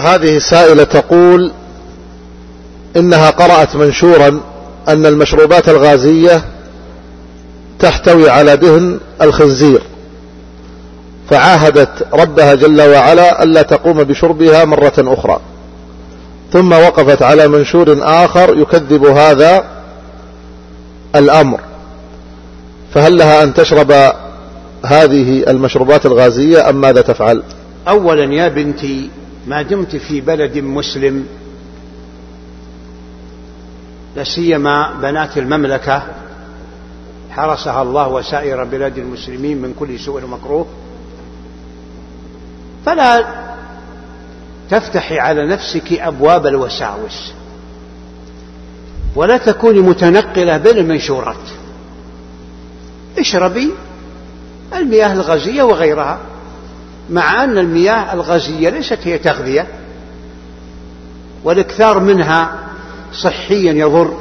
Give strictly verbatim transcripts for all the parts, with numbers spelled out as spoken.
هذه السائلة تقول إنها قرأت منشورا أن المشروبات الغازية تحتوي على دهن الخنزير، فعاهدت ربها جل وعلا ألا تقوم بشربها مرة أخرى، ثم وقفت على منشور آخر يكذب هذا الأمر، فهل لها أن تشرب هذه المشروبات الغازية أم ماذا تفعل؟ أولا يا بنتي، ما دمت في بلد مسلم، لسيما بنات المملكة حرسها الله وسائر بلاد المسلمين من كل سوء ومكروه، فلا تفتحي على نفسك أبواب الوساوس، ولا تكوني متنقلة بين المنشورات. اشربي المياه الغازية وغيرها، مع أن المياه الغازية ليست هي تغذية، والاكثار منها صحيا يضر،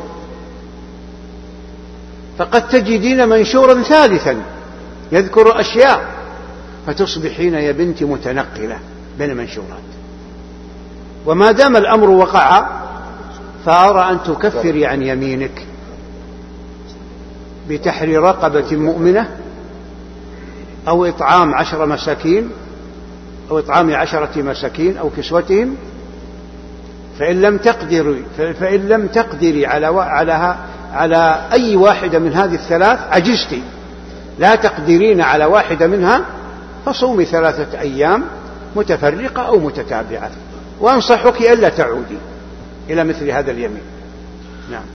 فقد تجدين منشورا ثالثا يذكر أشياء فتصبحين يا بنتي متنقلة بين المنشورات. وما دام الأمر وقع فأرى أن تكفري عن يمينك بتحرير رقبة مؤمنة، أو إطعام عشر مساكين، أو إطعام عشرة مساكين، أو كسوتهم، فإن لم تقدري فإن لم تقدري على على على أي واحدة من هذه الثلاث، عجزتي لا تقدرين على واحدة منها، فصومي ثلاثة أيام متفرقة أو متتابعة، وأنصحك ألا تعودي إلى مثل هذا اليمين. نعم.